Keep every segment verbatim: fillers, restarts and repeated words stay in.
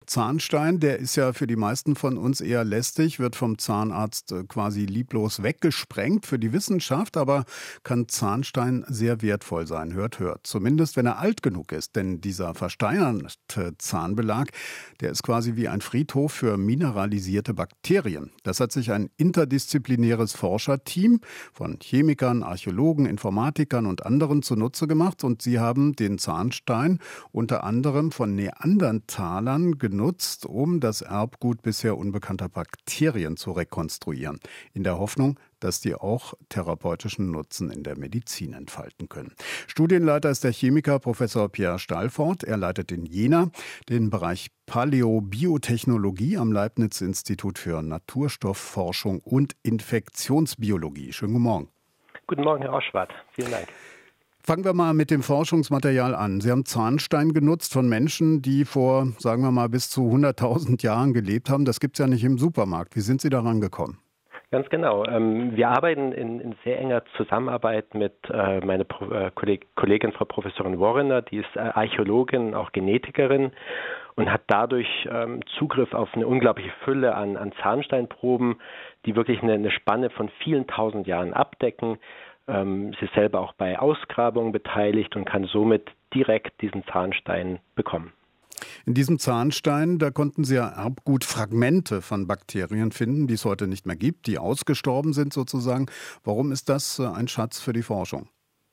Zahnstein, der ist ja für die meisten von uns eher lästig, wird vom Zahnarzt äh, quasi lieblos weggesprengt für die Wissenschaft, aber kann Zahnstein sehr wertvoll sein. Hört, hört. Zumindest, wenn er alt genug ist, denn dieser versteinerte Zahnbelag, der ist quasi wie ein Friedhof für mineralisierte Bakterien. Das hat sich ein interdisziplinäres Forscherteam von Chemikern, Archäologen, Informatikern und anderen zunutze gemacht und sie haben den Zahnstein unter anderem von Neandertalern genutzt, um das Erbgut bisher unbekannter Bakterien zu rekonstruieren, in der Hoffnung, dass die auch therapeutischen Nutzen in der Medizin entfalten können. Studienleiter ist der Chemiker Professor Pierre Stalfort. Er leitet in Jena den Bereich Paläobiotechnologie am Leibniz-Institut für Naturstoffforschung und Infektionsbiologie. Schönen guten Morgen. Guten Morgen, Herr Oschwart. Vielen Dank. Fangen wir mal mit dem Forschungsmaterial an. Sie haben Zahnstein genutzt von Menschen, die vor, sagen wir mal, bis zu hunderttausend Jahren gelebt haben. Das gibt es ja nicht im Supermarkt. Wie sind Sie daran gekommen? Ganz genau. Wir arbeiten in, in sehr enger Zusammenarbeit mit äh, meiner Pro, äh, Kolleg, Kollegin Frau Professorin Worrener, die ist äh, Archäologin, auch Genetikerin und hat dadurch ähm, Zugriff auf eine unglaubliche Fülle an, an Zahnsteinproben, die wirklich eine, eine Spanne von vielen tausend Jahren abdecken. Ähm, sie ist selber auch bei Ausgrabungen beteiligt und kann somit direkt diesen Zahnstein bekommen. In diesem Zahnstein, da konnten Sie ja Erbgutfragmente von Bakterien finden, die es heute nicht mehr gibt, die ausgestorben sind sozusagen. Warum ist das ein Schatz für die Forschung?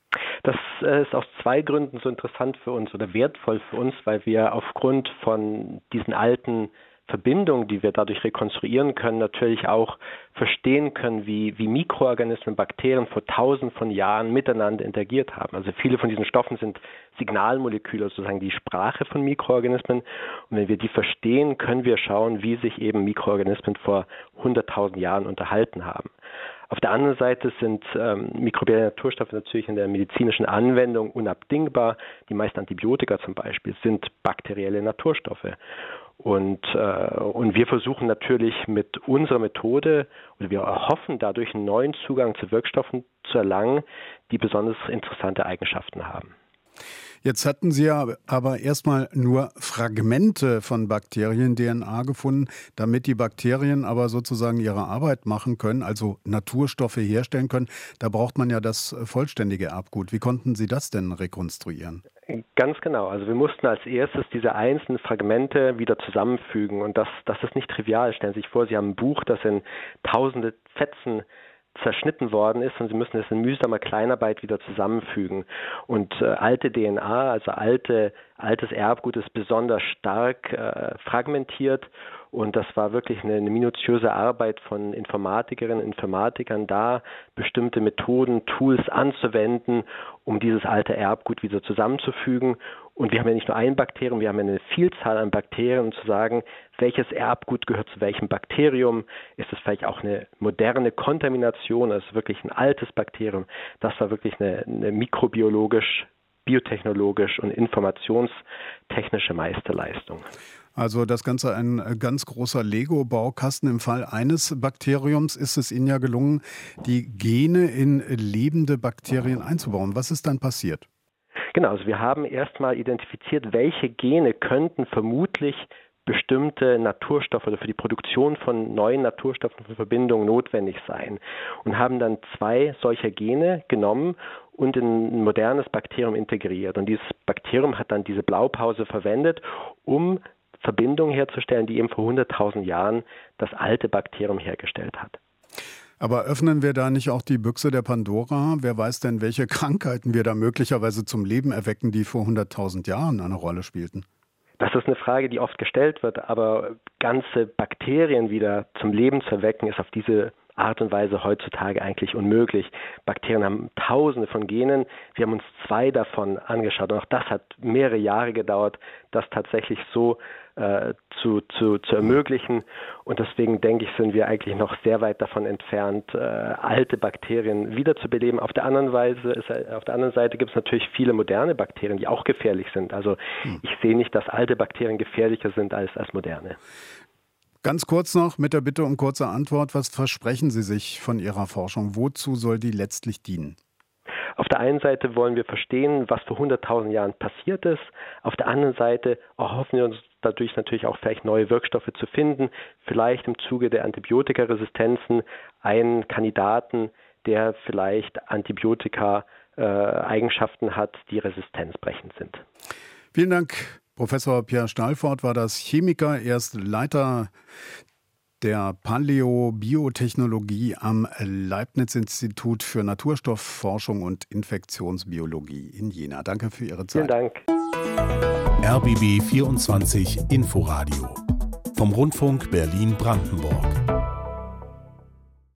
Das ist aus zwei Gründen so interessant für uns oder wertvoll für uns, weil wir aufgrund von diesen alten Verbindungen, die wir dadurch rekonstruieren können, natürlich auch verstehen können, wie, wie Mikroorganismen, Bakterien vor tausenden von Jahren miteinander interagiert haben. Also viele von diesen Stoffen sind Signalmoleküle, sozusagen die Sprache von Mikroorganismen. Und wenn wir die verstehen, können wir schauen, wie sich eben Mikroorganismen vor hunderttausend Jahren unterhalten haben. Auf der anderen Seite sind ähm, mikrobielle Naturstoffe natürlich in der medizinischen Anwendung unabdingbar. Die meisten Antibiotika zum Beispiel sind bakterielle Naturstoffe. Und, äh, und wir versuchen natürlich mit unserer Methode, oder wir erhoffen dadurch einen neuen Zugang zu Wirkstoffen zu erlangen, die besonders interessante Eigenschaften haben. Jetzt hatten Sie ja aber erstmal nur Fragmente von Bakterien-D N A gefunden, damit die Bakterien aber sozusagen ihre Arbeit machen können, also Naturstoffe herstellen können. Da braucht man ja das vollständige Erbgut. Wie konnten Sie das denn rekonstruieren? Ganz genau. Also wir mussten als erstes diese einzelnen Fragmente wieder zusammenfügen. Und das, das ist nicht trivial. Stellen Sie sich vor, Sie haben ein Buch, das in tausende Fetzen zerschnitten worden ist und Sie müssen es in mühsamer Kleinarbeit wieder zusammenfügen. Und äh, alte D N A, also alte, altes Erbgut ist besonders stark äh, fragmentiert und das war wirklich eine, eine minutiöse Arbeit von Informatikerinnen und Informatikern, da bestimmte Methoden, Tools anzuwenden, um dieses alte Erbgut wieder zusammenzufügen. Und wir haben ja nicht nur ein Bakterium, wir haben ja eine Vielzahl an Bakterien, um zu sagen, welches Erbgut gehört zu welchem Bakterium. Ist es vielleicht auch eine moderne Kontamination, also wirklich ein altes Bakterium. Das war wirklich eine, eine mikrobiologisch, biotechnologisch und informationstechnische Meisterleistung. Also das Ganze ein ganz großer Lego-Baukasten. Im Fall eines Bakteriums ist es Ihnen ja gelungen, die Gene in lebende Bakterien einzubauen. Was ist dann passiert? Genau, also wir haben erstmal identifiziert, welche Gene könnten vermutlich bestimmte Naturstoffe oder für die Produktion von neuen Naturstoffen für Verbindungen notwendig sein und haben dann zwei solcher Gene genommen und in ein modernes Bakterium integriert. Und dieses Bakterium hat dann diese Blaupause verwendet, um Verbindungen herzustellen, die eben vor hunderttausend Jahren das alte Bakterium hergestellt hat. Aber öffnen wir da nicht auch die Büchse der Pandora? Wer weiß denn, welche Krankheiten wir da möglicherweise zum Leben erwecken, die vor hunderttausend Jahren eine Rolle spielten? Das ist eine Frage, die oft gestellt wird, aber ganze Bakterien wieder zum Leben zu erwecken, ist auf diese Art und Weise heutzutage eigentlich unmöglich. Bakterien haben tausende von Genen. Wir haben uns zwei davon angeschaut. Und auch das hat mehrere Jahre gedauert, das tatsächlich so äh, zu, zu, zu ermöglichen. Und deswegen denke ich, sind wir eigentlich noch sehr weit davon entfernt, äh, alte Bakterien wiederzubeleben. Auf der anderen Weise ist, auf der anderen Seite gibt es natürlich viele moderne Bakterien, die auch gefährlich sind. Also ich sehe nicht, dass alte Bakterien gefährlicher sind als, als moderne. Ganz kurz noch mit der Bitte um kurze Antwort. Was versprechen Sie sich von Ihrer Forschung? Wozu soll die letztlich dienen? Auf der einen Seite wollen wir verstehen, was vor hunderttausend Jahren passiert ist. Auf der anderen Seite erhoffen wir uns dadurch natürlich auch vielleicht neue Wirkstoffe zu finden, vielleicht im Zuge der Antibiotikaresistenzen einen Kandidaten, der vielleicht Antibiotika äh, Eigenschaften hat, die resistenzbrechend sind. Vielen Dank. Professor Pierre Stahlfort war das, Chemiker, er ist Leiter der Paläobiotechnologie am Leibniz-Institut für Naturstoffforschung und Infektionsbiologie in Jena. Danke für Ihre Zeit. Vielen Dank. R B B vierundzwanzig Inforadio vom Rundfunk Berlin-Brandenburg.